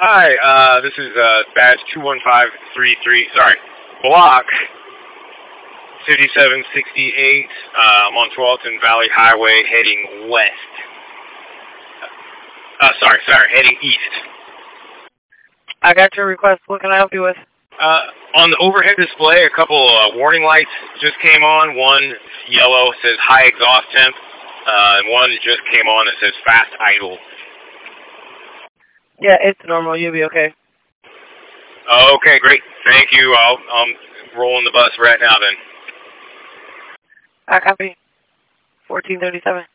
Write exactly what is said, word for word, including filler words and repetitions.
Hi, uh, this is uh, badge two one five three three, sorry, block fifty-seven sixty-eight. Uh, I'm on Tualatin Valley Highway heading west. Uh, sorry, sorry, heading east. I got your request. What can I help you with? Uh, on the overhead display, a couple uh, warning lights just came on. One yellow says high exhaust temp, uh, and one just came on that says fast idle. Yeah, it's normal. You'll be okay. Okay, great. Thank you. I'll, I'm rolling the bus right now then. I copy. fourteen thirty-seven.